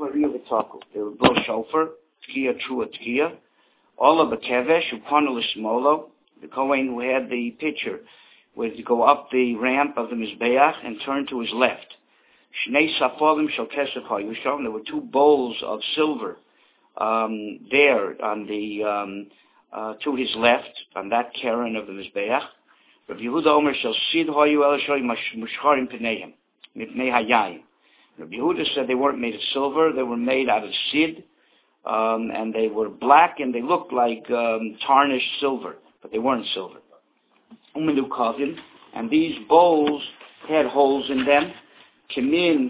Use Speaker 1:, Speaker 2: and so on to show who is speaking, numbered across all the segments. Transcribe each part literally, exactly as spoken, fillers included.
Speaker 1: Maria Vitaku. They would blow shofar, tkiya, trua, tkiya. All of the kevesh, upon Lishmolo, the Kohen who had the pitcher, would go up the ramp of the Mizbeach and turn to his left. Shnei safolim shel kesef hayusham. There were two bowls of silver um, there on the um, uh, to his left on that Karen of the Mizbeach. Rav Yehuda Omer shel sid hayu elishoy mushcharim pneihem mipnei hayayim. Rav Yehuda said they weren't made of silver; they were made out of sid, um, and they were black and they looked like um, tarnished silver, but they weren't silver. Umenu kavim, and these bowls had holes in them. Kimin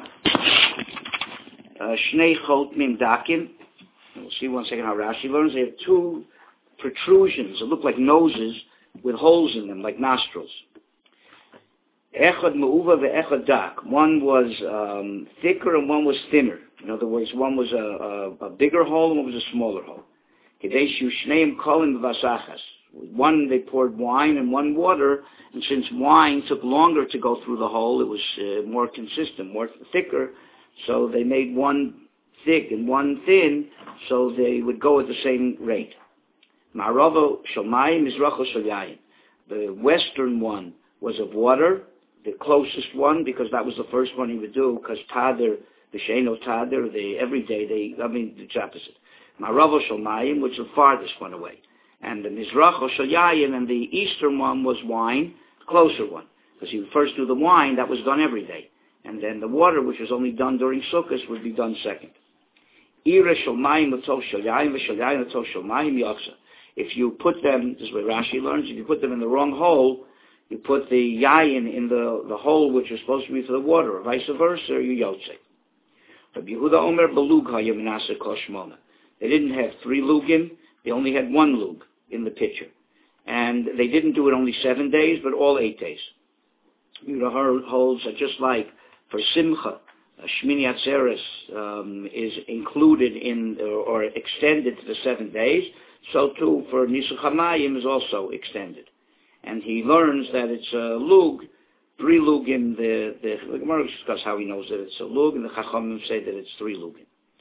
Speaker 1: shnei chot mim dakim. We'll see one second how Rashi learns. They have two protrusions that look like noses with holes in them, like nostrils. Echad meuva ve'echad dak. One was um, thicker and one was thinner. In other words, one was a, a, a bigger hole and one was a smaller hole. Kedeshu shneim kolim v'vasachas. One they poured wine and one water, and since wine took longer to go through the hole, it was uh, more consistent, more thicker, so they made one thick and one thin, so they would go at the same rate. Ma'aravo shomayim mizracho shoyayim. The western one was of water, the closest one, because that was the first one he would do, because tader, the sheino tader, they, every day they, I mean, it's opposite. Ma'aravo shomayim, which is the farthest one away. And the Mizracho Shayayin, and the eastern one was wine, the closer one. Because he would first do the wine, that was done every day. And then the water, which was only done during Sukkot, would be done second. Ira Shomayim L'tov Shayayin V'Shayayin L'tov Shomayim Yoksa. If you put them, this is what Rashi learns, if you put them in the wrong hole, you put the yayin in the, the hole which is supposed to be for the water, or vice versa, or you yotze. Rabbi Yehuda Omer Belug HaYom Menaseh Kol Shmona. They didn't have three lugim, they only had one lug in the pitcher. And they didn't do it only seven days, but all eight days. Yehuda holds that just like for Simcha, uh, Shmini Atzeres um, is included in uh, or extended to the seven days, so too for Nisuch HaMayim is also extended. And he learns that it's a lug, three lug in the, the, the Gemara discuss how he knows that it's a lug, and the Chachamim say that it's three lug.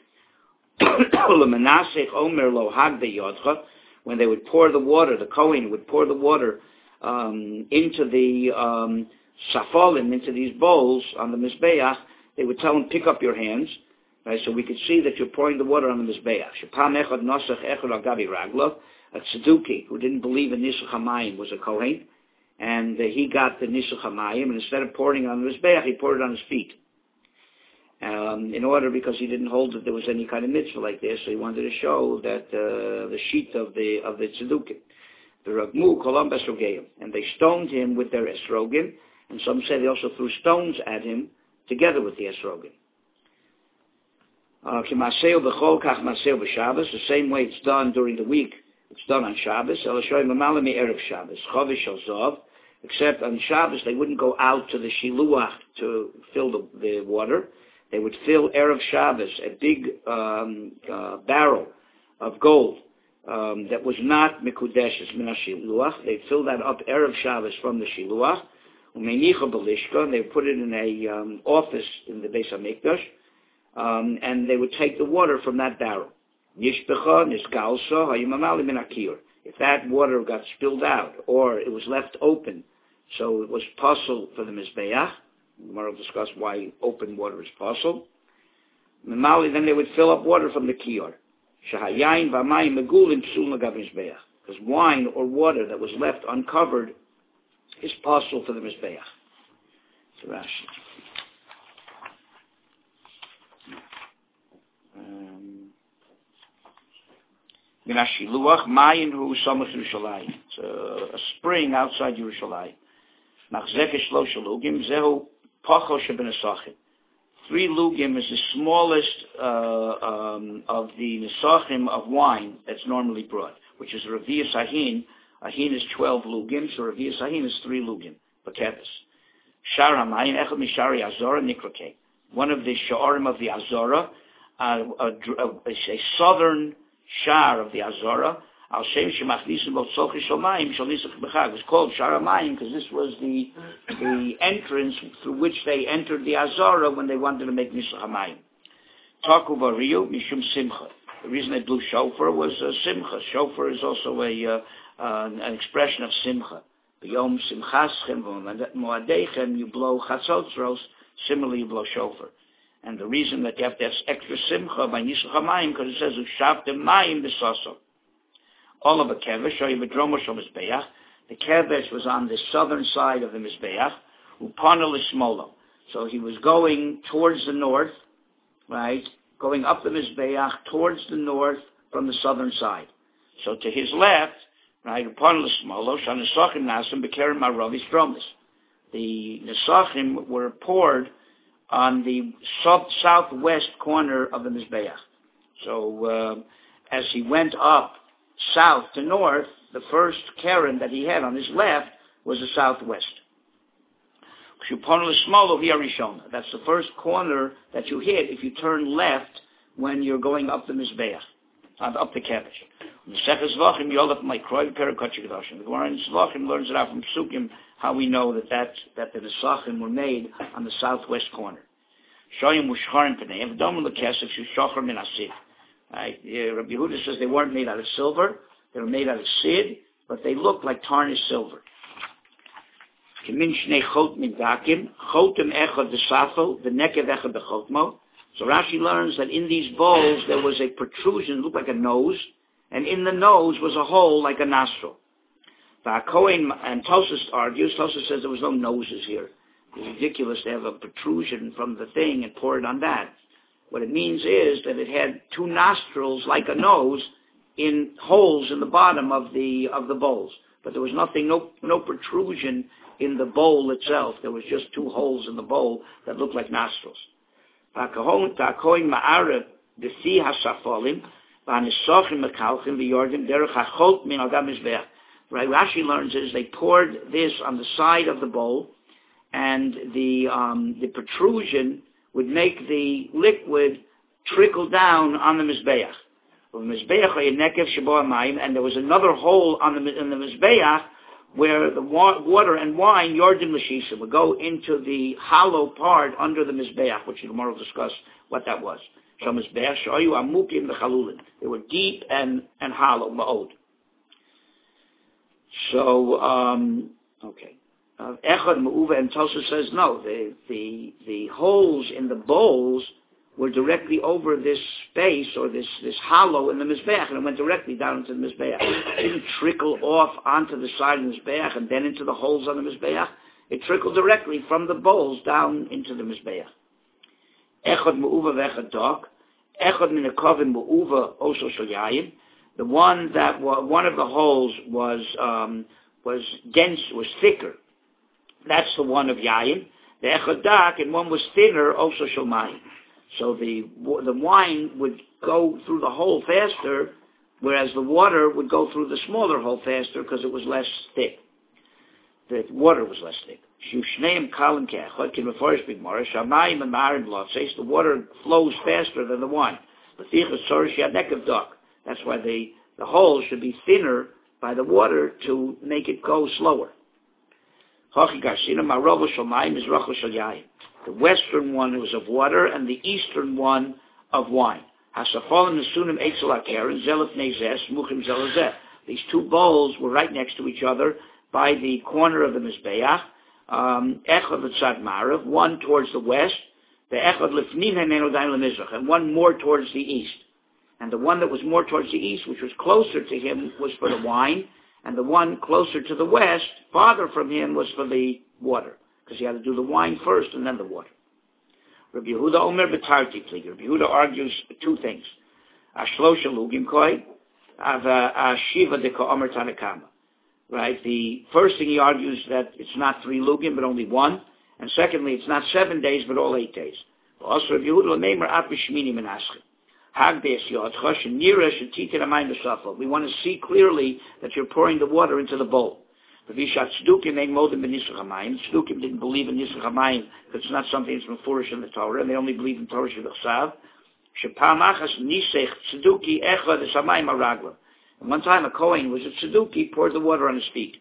Speaker 1: When they would pour the water, the Kohen would pour the water um, into the um, safolim, into these bowls on the Mizbeach, they would tell him, pick up your hands, right, so we could see that you're pouring the water on the Mizbeach. A Tzeduki, who didn't believe in Nisuch HaMayim, was a Kohen, and uh, he got the Nisuch HaMayim, and instead of pouring it on the Mizbeach, he poured it on his feet. Um, in order, because he didn't hold that there was any kind of mitzvah like this, so he wanted to show that uh, the sheet of the of the tzedukah, the Ragmu Kolam Esrogim, and they stoned him with their esrogim, and some say they also threw stones at him together with the esrogim. Kimaseu b'chol kach maseu b'Shabbos, the same way it's done during the week, it's done on Shabbos. Elishoy mamalami erev Shabbos, chovish al zov. Except on Shabbos they wouldn't go out to the shiluach to fill the, the water. They would fill Erev Shabbos, a big um, uh, barrel of gold um, that was not Mikudeshes Min HaShiluach. They'd fill that up Erev Shabbos from the Shiluach. Umeinicha Belishka, and they put it in a um, office in the Beis HaMikdash, um, and they would take the water from that barrel. Nishbecha, Nisgalsa, Hayimamali Min HaKir. If that water got spilled out, or it was left open, so it was possible for the Mizbeach, Gemara will discuss why open water is possible. Then they would fill up water from the kiyar. Shahayayin v'amayim megulim psul nagav mizbeach. Because wine or water that was left uncovered is possible for the mizbeach. It's Rashi. Minashiluach mayin hu samach Yerushalayim. It's a spring outside Yerushalayim. Nachzek shlo shalugim zehu. Three lugim is the smallest uh, um, of the nesachim of wine that's normally brought, which is Revi'as Ahin. Ahin is twelve lugim, so Revi'as Ahin is three lugim. Pakevis. Shar Hamayim echad mishari Azora nikrake. One of the sha'arim of the Azora, uh, a, a, a southern shar of the Azora. Al Shem Shemachnisim Lo Tzolchi Shomayim Shalisach B'Chag. It was called Shar Hamayim because this was the the entrance through which they entered the Azara when they wanted to make Nisuch Hamayim. Taku Variyu Mishum Simcha. The reason they blew shofar was uh, Simcha. Shofar is also a uh, uh, an expression of Simcha. B'yom Simchaschem Moadechem, you blow Chatzotros. Similarly, you blow shofar. And the reason that you have to have extra Simcha by Nisuch HaMayim, because it says Ushavtem Mayim B'Saso. All of a kevesh, or Yibadromo Shal Mizbeach. The kevesh was on the southern side of the Mizbeach. Upana L'Shmolo. So he was going towards the north, right? Going up the Mizbeach towards the north from the southern side. So to his left, right, upon L'Shmolo, Shanesachim Nasim Bekerem Maravis Dromis. The Nesachim were poured on the south, southwest corner of the Mizbeach. So uh, as he went up south to north, the first Keren that he had on his left was the southwest. That's the first corner that you hit if you turn left when you're going up the Mizbeach, up the Kevesh. The Gemara in Zvachim learns it out from Psukim how we know that that, that the Nesachim were made on the southwest corner. Right? Rabbi Yehuda says they weren't made out of silver, they were made out of sid, but they looked like tarnished silver. So Rashi learns that in these bowls there was a protrusion, looked like a nose, and in the nose was a hole like a nostril. And Tosfos argues, Tosfos says there was no noses here. It's ridiculous to have a protrusion from the thing and pour it on that. What it means is that it had two nostrils like a nose in holes in the bottom of the of the bowls. But there was nothing, no no protrusion in the bowl itself. There was just two holes in the bowl that looked like nostrils. Right, Rashi learns is they poured this on the side of the bowl, and the um, the protrusion would make the liquid trickle down on the Mizbeach. And there was another hole on the in the Mizbeach where the wa- water and wine, Yordim L'Shisa, would go into the hollow part under the Mizbeach, which the Gemara will discuss what that was. They were deep and, and hollow, ma'od. So, um, okay. Echad Ma'uva and Tosfos says no, the, the, the holes in the bowls were directly over this space or this, this hollow in the Mizbeach, and it went directly down into the Mizbeach. It didn't trickle off onto the side of the Mizbeach and then into the holes on the Mizbeach. It trickled directly from the bowls down into the Mizbeach. Echad Ma'uva v'echad Dok. Echad Minakovim Ma'uva Oso Shel Yayin. The one that was, one of the holes was, um, was dense, was thicker. That's the one of Yayin. The Echad Dak, and one was thinner, Oso Shel Mayim. So the the wine would go through the hole faster, whereas the water would go through the smaller hole faster because it was less thick. The water was less thick. The water flows faster than the wine. That's why the, the hole should be thinner by the water to make it go slower. The western one was of water, and the eastern one of wine. These two bowls were right next to each other by the corner of the Mizbeach. Um, one towards the west, and one more towards the east. And the one that was more towards the east, which was closer to him, was for the wine, and the one closer to the west, farther from him, was for the water. Because he had to do the wine first and then the water. Rabbi Yehuda Omer B'tarti Pliga. Rabbi Yehuda argues two things. Ashlosha Lugim Koi, Ashiva Deka Omer Tanakama. Right? The first thing he argues that it's not three Lugim, but only one. And secondly, it's not seven days, but all eight days. Also, Rabbi Yehuda L'meimer At B'shmini Menaschim. We want to see clearly that you're pouring the water into the bowl. Tzdukim didn't believe in Nisuch HaMayim because it's not something that's mefurish in the Torah, and they only believe in Torah Shebechsav. And one time a Kohen was a Tzeduki, poured the water on his feet.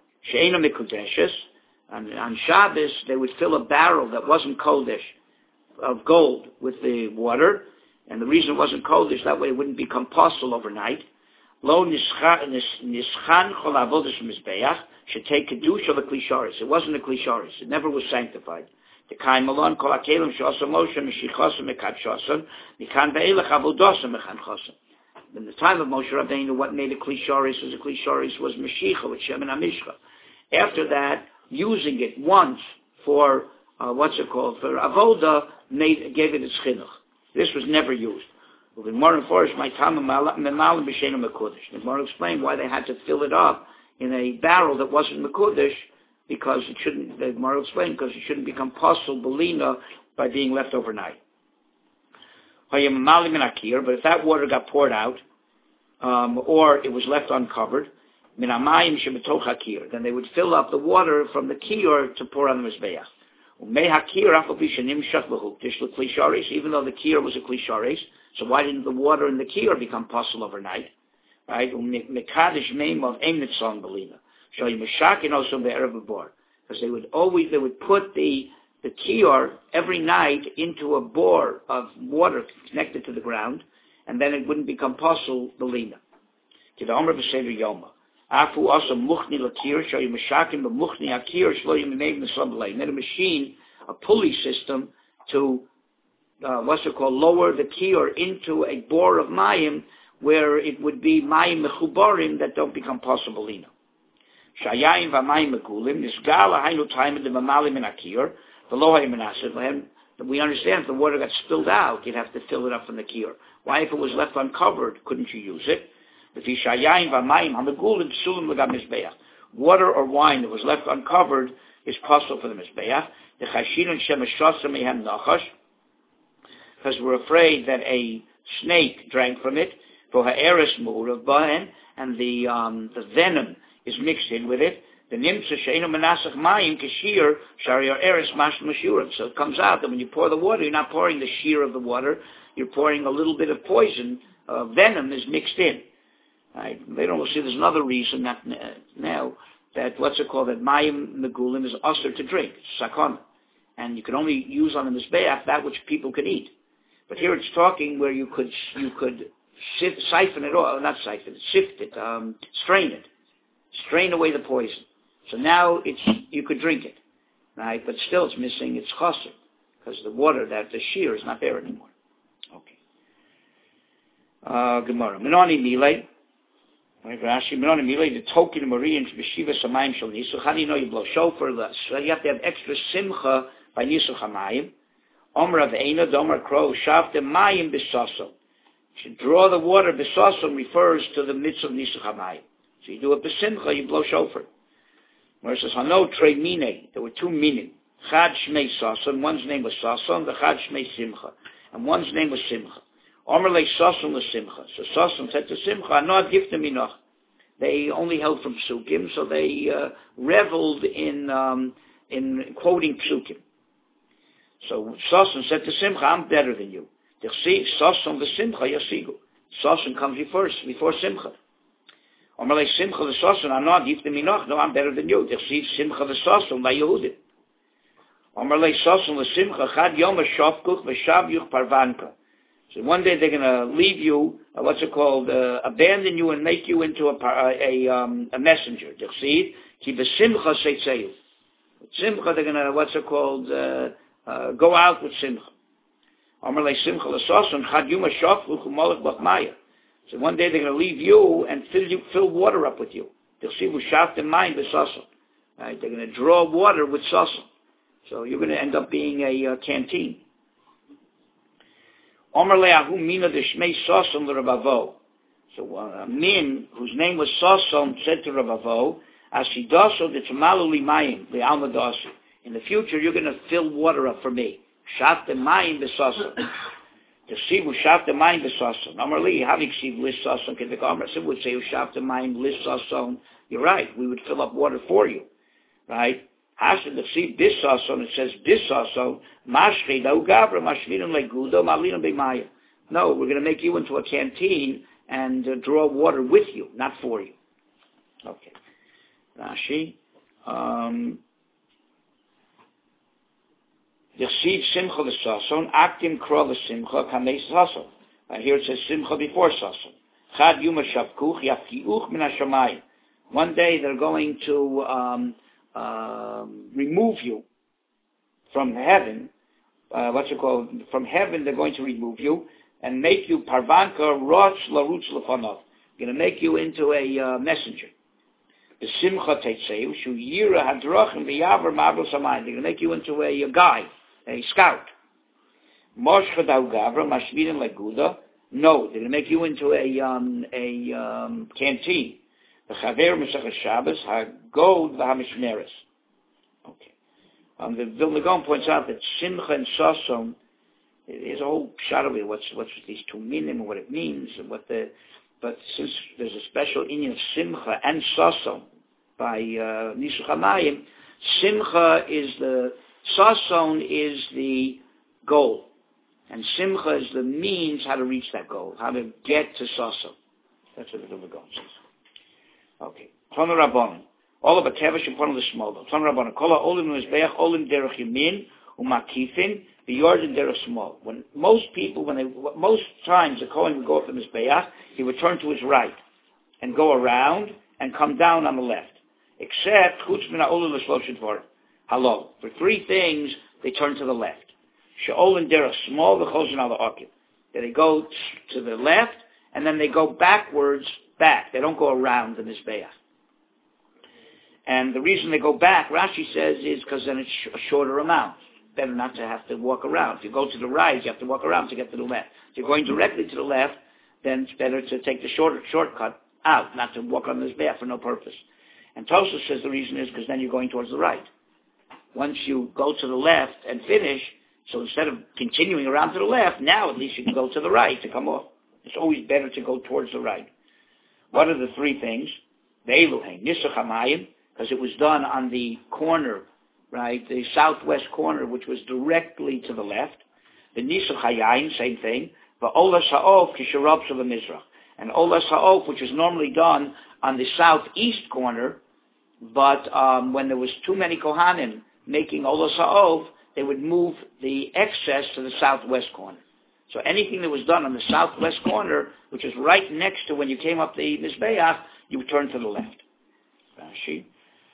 Speaker 1: And on Shabbos, they would fill a barrel that wasn't Kodesh, of gold with the water, and the reason it wasn't cold is that way it wouldn't become apostle overnight. Lo nischan chol avodas mizbeach should take kedusha of a klisharis. It wasn't a klisharis. It never was sanctified. The kaim malon kol hakelim she'asa Moshe meshichasim mekadshasam mikan ve'elach avodasam mechanchasam. In the time of Moshe Rabbeinu, what made a klisharis as a klisharis was meshicha with shem and amishcha. After that, using it once for uh, what's it called for avoda made gave it its chinuch. This was never used. The Gemara enforced my time memalim b'sheinu mekudesh. The Gemara explained why they had to fill it up in a barrel that wasn't mekudesh, because it shouldn't. The Gemara explained because it shouldn't become pasul belina by being left overnight. But if that water got poured out, um, or it was left uncovered, minamayim shebetoch hakir, then they would fill up the water from the kiyur to pour on the mizbeach. Even though the kiyur was a klisharis, so why didn't the water in the kiyur become pasul overnight? Right? Because they would always they would put the the kiyur every night into a bore of water connected to the ground, and then it wouldn't become pasul belina. To the Omer b'Seder Yoma. Afu also muchni lakir show you mashakim b'muchni akir shlo you made the sublay. Made a machine, a pulley system to uh, what's it called, lower the kiyur into a bore of mayim where it would be mayim mechubarim that don't become possible. Shayayim v'mayim mekulim nisgala haynu time the mamalim in akir v'lo hayim menaseh. We understand if the water got spilled out, you'd have to fill it up from the kiyur. Why, if it was left uncovered, couldn't you use it? Water or wine that was left uncovered is possible for the mizbeach. Because we're afraid that a snake drank from it, and the um, the venom is mixed in with it. The nimtza she'enu menasach mayim kashir shariar eres mash mashurim. So it comes out that when you pour the water, you're not pouring the shear of the water. You're pouring a little bit of poison. Uh, venom is mixed in. Right? They don't see there's another reason that uh, now that what's it called that mayim megulim is usher to drink, sakon, and you can only use on the mizbeach that which people could eat. But here it's talking where you could you could sift, siphon it off, not siphon it, sift it, um, strain it, strain away the poison. So now it's you could drink it, right? But still it's missing its chassid because the water that the shear is not there anymore. Okay. Uh, Gemara. Menoni milei. Rashi, Menoni milei the token Maria and b'shiva samayim shel nisu. How do you know you blow shofar? So you have to have extra simcha by nisu hamayim. Omer of Eina, Domer Crow, Shavte Mayim Bisaso. To draw the water, Bisaso refers to the mitzvah of Nisu Hamayim. So you do a Besimcha, you blow shofar. Where it says, Hano Trei Mine, there were two meaning. Chad Shmei Sason, one's name was Sason, the Chad Shmei Simcha. And one's name was Simcha. Omer Le Sason Le Simcha. So Sason said to Simcha, Anod Gifta Minoch. They only held from Psukim, so they uh, reveled in, um, in quoting Psukim. So Sason said to Simcha, I'm better than you. Sason the Simcha Yasigu. Sason comes before, before Simcha. Omerle Simcha the Sason, I'm not Yifta Minoch, no, I'm better than you. Simcha the Sason by Yehudim. Omerle Sason the Simcha, Chad Yom Shavkuch V'Shav Yuch Parvanka. So one day they're going to leave you, uh, what's it called, uh, abandon you and make you into a, a, a, um, a messenger. Ki B'Simcha Seitzeyu. Simcha, they're going to, what's it called, uh, Uh, go out with simcha. Amar le simcha l'sason chad yuma shaflu chumalach b'chmaya. So one day they're going to leave you and fill you, fill water up with you. T'chsivu shaftem mayim b'sason. Right? They're going to draw water with sason. So you're going to end up being a uh, canteen. Amar le ahu mina d'shmei sason l'Rabavo. So uh, a min whose name was Sason said to Rabavo, Asidaso d'tzamalu li mayim li'alma dasi. In the future, you're going to fill water up for me. Shavte mayim b'sason. T'sivu shavte mayim b'sason. Amarli, how do you see lis sason? Because the Gemara would say shavte mayim lis sason. You're right. We would fill up water for you, right? Hashem t'siv bis sason. It says bis sason. Mashri da'u gavra mashvirim legudo malinam b'maya. No, we're going to make you into a canteen and uh, draw water with you, not for you. Okay. Rashi. Um... Yechsiv simcha l'sason, actim kro l'simcha, kamei sason. Here it says simcha before sason. Chad yuma shavkuch, yafkiuch min hashamayim. One day they're going to um, uh, remove you from heaven. Uh, what's it called? From heaven they're going to remove you and make you parvanka roch larutz lefanov. Going to make you into a uh, messenger. The simcha tetzeu shu yira hadrachim v'yaver ma'avos hamayim. They're going to make you into a, a guide, a scout. Mosh chadav gavra mashvirin leguda. No, they're going to make you into a um, a um, canteen. The chaver Masechet Shabbos hagod v'hamishmeres. Okay. Um, the Vilna Gaon points out that simcha and sason, there's a whole shot of it. What's what's these two meaning and what it means and what the. But since there's a special inyan of simcha and sason by uh, Nisuch Hamayim, simcha is the sason is the goal. And simcha is the means how to reach that goal, how to get to sason. That's what the Vilna Gaon says. Okay. Tana Rabbanan. All of a kevesh in front of the small. Tana Rabbanan. Kola olim mizbeach olim derech yamin umakifin v'yordin derech small. When most people, when they, most times the Kohen would go up the mizbeach, he would turn to his right and go around and come down on the left. Except chutz min ha'olim l'shloshet dvarim. Hello. For three things, they turn to the left. She'olim derech small v'chozin ala akib. They go to the left and then they go backwards. Back. They don't go around the Mizbeach. And the reason they go back, Rashi says, is because then it's a shorter amount. Better not to have to walk around. If you go to the right, you have to walk around to get to the left. If you're going directly to the left, then it's better to take the shorter shortcut out, not to walk on the Mizbeach for no purpose. And Tosfos says the reason is because then you're going towards the right. Once you go to the left and finish, so instead of continuing around to the left, now at least you can go to the right to come off. It's always better to go towards the right. What are the three things? The Eluhain, Nisuch Hamayim, because it was done on the corner, right, the southwest corner, which was directly to the left. The Nisuch Hayayin, same thing. The Ola Sa'of, Kisharab of the Mizrach. And Ola Sa'of, which was normally done on the southeast corner, but um, when there was too many Kohanim making Ola Sa'of, they would move the excess to the southwest corner. So anything that was done on the southwest corner, which is right next to when you came up the Mizbeach, you would turn to the left. Rashi.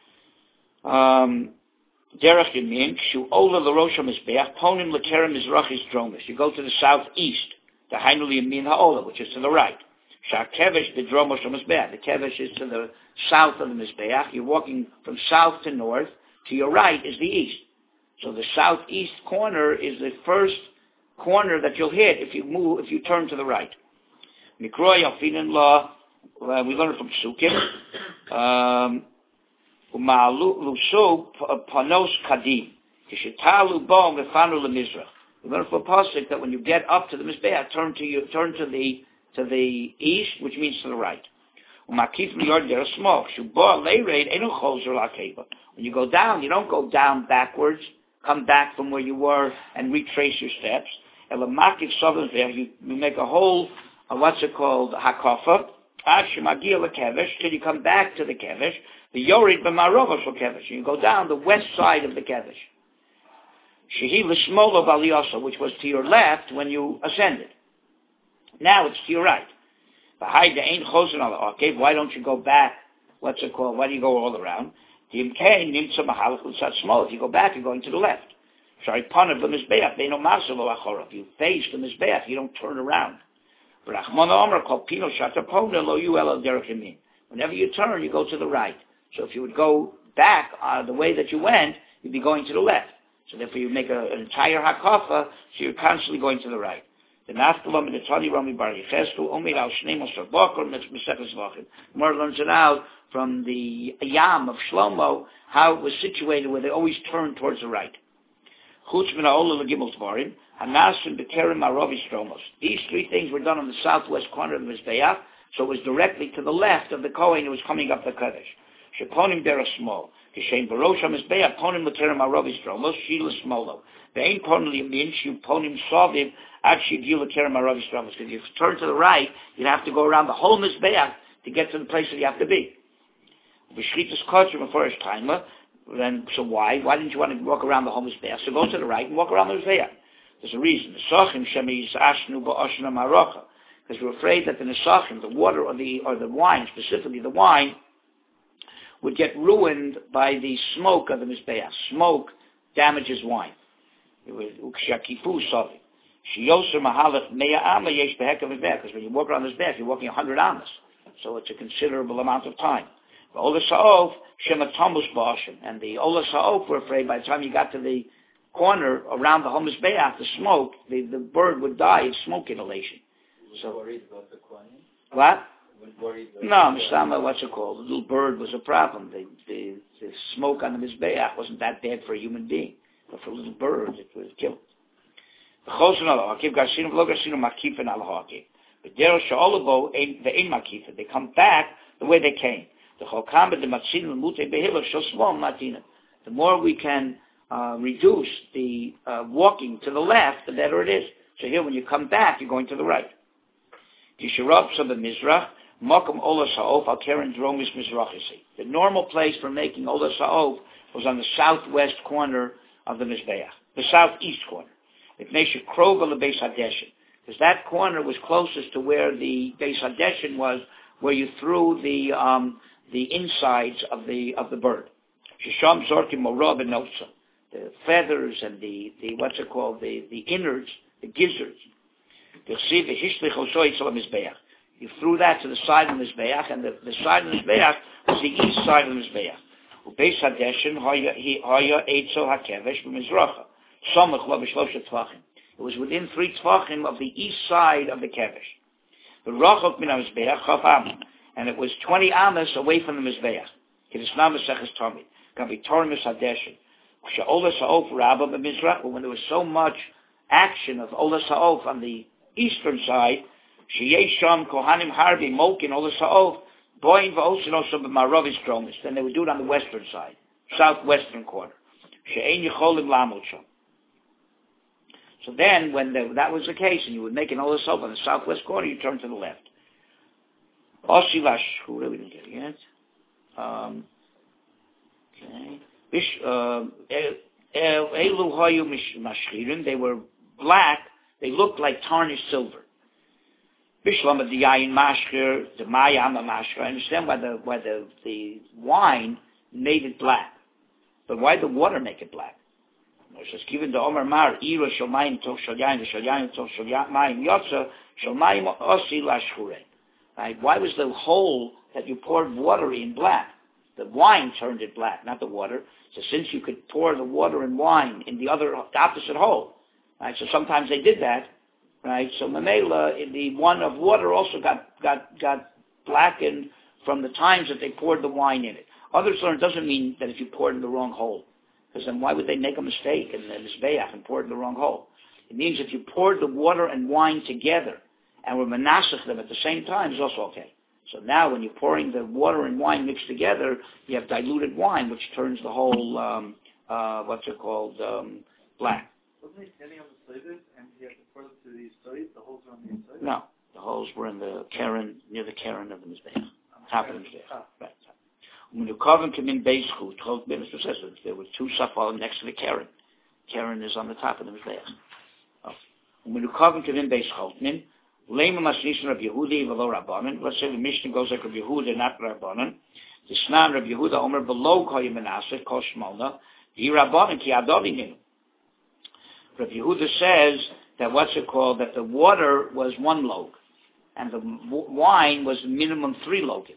Speaker 1: Derech Yamin, Kshu Ola l'Rosh HaMizbeach, Ponim l'Kerem Mizrachis Dromis. You go to the southeast, the Hainu Yamin HaOla, which is to the right. Shar Kevesh b'Dromosh HaMizbeach. The Kevesh is to the south of the Mizbeach. You're walking from south to north. To your right is the east. So the southeast corner is the first corner that you'll hit if you move, if you turn to the right. Mikroy Alfinin Law, uh, we learned from Psukim. Umaluso Panos Kadim. Kishitalu Bo Mefanu LeMizrach. We learned from Pasuk that when you get up to the Mizbeach, turn to you, turn to the to the east, which means to the right. Umakif Miyard Derech Small. Shubo Leireid Enu Chozer Lakeva. When you go down, you don't go down backwards. Come back from where you were and retrace your steps. You make a whole, uh, what's it called, hakafa. Till you come back to the kevesh. The yorid b'marovos kevesh. You go down the west side of the kevesh. Shehi l'shmolo b'aliyasa, which was to your left when you ascended. Now it's to your right. Why don't you go back? What's it called? Why do you go all around? If you go back, you're going to the left. Sorry, If you face the Mizbeach, you don't turn around. Whenever you turn, you go to the right. So if you would go back uh, the way that you went, you'd be going to the left. So therefore you make a, an entire hakafa, so you're constantly going to the right. The Naftalam and the Tani Rami Bar Yechesku, Omid al Shnei Mosar Bokor, Meseches Vachim. More learns it out from the Yam of Shlomo, how it was situated where they always turned towards the right. Chutz min ha'ola l'gimel tvarim, hanasim b'kerem ha'rovi stromos. These three things were done on the southwest corner of the Mizbeach, so it was directly to the left of the Kohen who was coming up the Kodesh. Sheponim derech small. Kishem barosh ha'Mizbeach, ponim l'kerem ha'rovi stromos, shila smolo. Ve'ein ponim liyamin, shu ponim soviv, ad shigiu l'kerem ha'rovi stromos. Because if you turn to the right, you'd have to go around the whole Mizbeach to get to the place that you have to be. B'shchitas kosher before his timer, Then, so why? Why didn't you want to walk around the whole Mizbeach? So go to the right and walk around the Mizbeach. There's a reason. Because we're afraid that the Nesachim, the water or the or the wine, specifically the wine, would get ruined by the smoke of the Mizbeach. Smoke damages wine. Because when you walk around the Mizbeach, you're walking one hundred amas. So it's a considerable amount of time. And the Ola Sa'of were afraid by the time you got to the corner around the Homus Be'ach, the smoke, the, the bird would die of smoke inhalation. So,
Speaker 2: worried about the Kohanim?
Speaker 1: What?
Speaker 2: Worried
Speaker 1: no, Mishama, what's it called? The little bird was a problem. The, the, the smoke on the Mizbeach wasn't that bad for a human being, but for little birds, it would kill. They come back the way they came. The more we can uh, reduce the uh, walking to the left, the better it is. So here, when you come back, you're going to the right. The normal place for making Ola Sa'ov was on the southwest corner of the Mizbeach, the southeast corner. Because that corner was closest to where the Beis Hadeshin was, where you threw the um, the insides of the of the bird. The feathers and the, the what's it called, the, the innards, the gizzards. You threw that to the side of the Mizbeach, and the, the side of the Mizbeach was the east side of the Mizbeach. It was within three tvachim of the east side of the kevesh. The rachok min Mizbeach, and it was twenty amas away from the Mizbeach. When there was so much action of Ola Sa'of on the eastern side, Kohanim Harbi Mokin Ola Sa'of, Boin Va'osin also B'Maravis Kromis. Then they would do it on the western side, southwestern corner. So then, when the, that was the case, and you would make an Ola Sa'of on the southwest corner, you turn to the left. Osilash, who really didn't get it yet. Um, okay. They were black. They looked like tarnished silver. I understand why the why the, the wine made it black, but why the water make it black? Given the Omer Mar, Ira Shomayim Toch Shalyayim, Shalyayim Toch Shalyayim Yotza, Shomayim Osi Lashchure. Right? Why was the hole that you poured water in black? The wine turned it black, not the water. So since you could pour the water and wine in the other, the opposite hole, right? So sometimes they did that, right? So Mamela, the one of water also got got got blackened from the times that they poured the wine in it. Others learn it doesn't mean that if you poured in the wrong hole, because then why would they make a mistake in the Mizbeach and pour it in the wrong hole? It means if you poured the water and wine together and were menasach them at the same time, it's also okay. So now when you're pouring the water and wine mixed together, you have diluted wine, which turns the whole, um, uh, what's it called, um, black.
Speaker 2: Wasn't he standing on the slides and he had to pour them to the slides? The holes were on the inside?
Speaker 1: No. The holes were in the Karen, near the Karen of the Mizbeach. Top of the Mizbeach. Ah. Right. When the Koven came in Beischu, twelve minutes processors, there were two safal next to the Karen. Karen is on the top of the Mizbeach. When the Koven came in Beischu, Lema Masnishan Rabbi Yehudi v'lo Rabbanan. Let's say the Mishnah goes like Rabbi Yehuda, not Rabbanan. The Snan Rabbi Yehuda Omer below Koyim Menaseh Kol Shmona. He Rabbanan ki Adovinu. Rabbi Yehuda says that what's it called? That the water was one log, and the wine was minimum three login.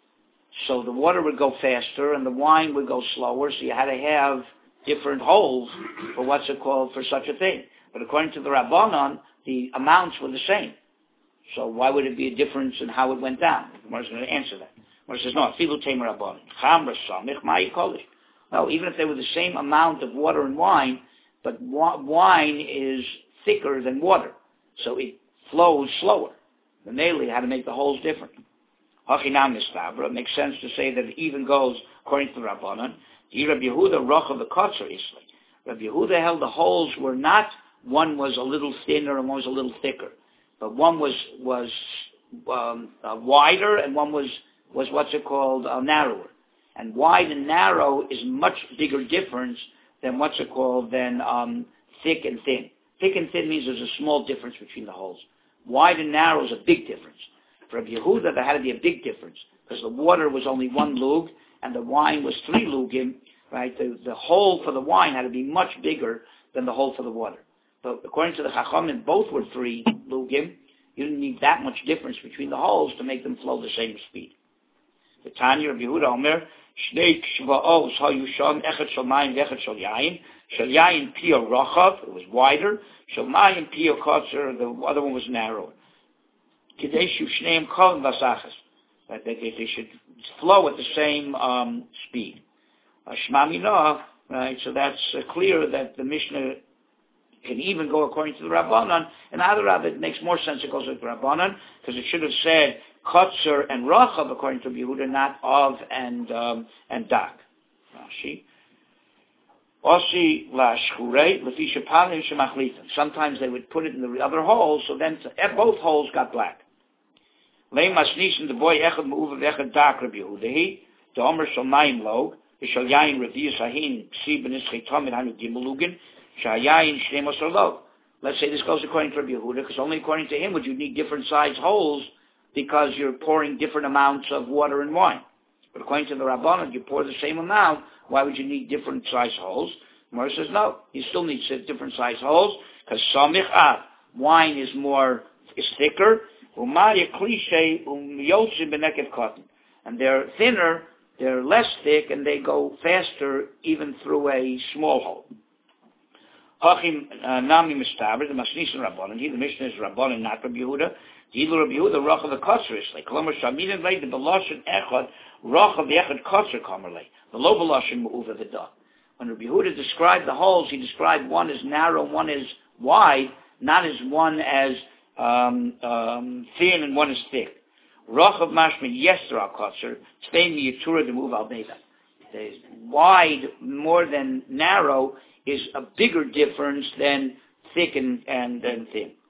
Speaker 1: So the water would go faster, and the wine would go slower. So you had to have different holes for what's it called for such a thing. But according to the Rabbanan, the amounts were the same. So why would it be a difference in how it went down? The Gemara is going to answer that. The Gemara says, no, filu tamer rabbanon. Chamra samich ma'i kolish. No, even if they were the same amount of water and wine, but wa- wine is thicker than water, so it flows slower. The Mele had to make the holes different. Hachinam nistabra. It makes sense to say that it even goes according to the Rabbanan. The Rabbi Yehuda rocha the kotzer isli. Rabbi Yehuda held the holes were not, one was a little thinner and one was a little thicker. But one was was um, uh, wider and one was, was what's it called, uh, narrower. And wide and narrow is much bigger difference than what's it called, than um, thick and thin. Thick and thin means there's a small difference between the holes. Wide and narrow is a big difference. For Rabbi Yehuda, there had to be a big difference because the water was only one lug and the wine was three lugim, right? The, the hole for the wine had to be much bigger than the hole for the water. But according to the Chachamim, both were three lugim. You didn't need that much difference between the holes to make them flow the same speed. The Tanya of Yehuda Omer, Shnei Kshva'os HaYusham Echad Shal Mayim V'Echad Shal Yayin. Shal Yayin Pia Rachav, it was wider. Shal Mayim Pia Kotzer, the other one was narrower. Kidei Shu Shneim Kolim Vasachas, that they, they should flow at the same um, speed. Shema Minah, right? So that's uh, clear that the Mishnah can even go according to the Rabbanan. And other Rabbi, it makes more sense it goes with the Rabbanan, because it should have said Kotzer and Rachav according to Yehuda, not Av and um, and Dak. Rashi. Osi la shchure lefi shepanim shemachlifim. Sometimes they would put it in the other hole, so then both holes got black. Leim masnisen the boy echad meuva v'echad Dak Rabbi Yehuda. The Omer shal mayim log. Shal yayin reviyas hahin ksi b'nischei tamid hanu gimelugin. Shal yayin shnei mosar log. Let's say this goes according to Rabbi Yehuda, because only according to him would you need different size holes, because you're pouring different amounts of water and wine. But according to the Rabbanan, you pour the same amount, why would you need different size holes? Gemara says no, you still need different size holes, because samich av, wine is more, is thicker, umaya cliche, umyotzim benekev cotton. And they're thinner, they're less thick, and they go faster even through a small hole. Achim nami mistaber, the masnisin Rabbanan, he, the Mishnah is Rabbanan, not Rabbi Yehuda. The Ilu Rabbi Yehuda, Rachav the Kotzer is like, Kolomar Shaminin lay, the Beloshin Echad, Rachav the Echad Kotzer Komer lay, the low Beloshin Mu'uva the Da. When Rabbi Yehuda described the holes, he described one as narrow, one as wide, not as one as um, um, thin and one as thick. Rachav Mashmin Yesra Kotzer, Tzvein Yitura the Mu'uv al Beda. Wide more than narrow is a bigger difference than thick and, and, and thin.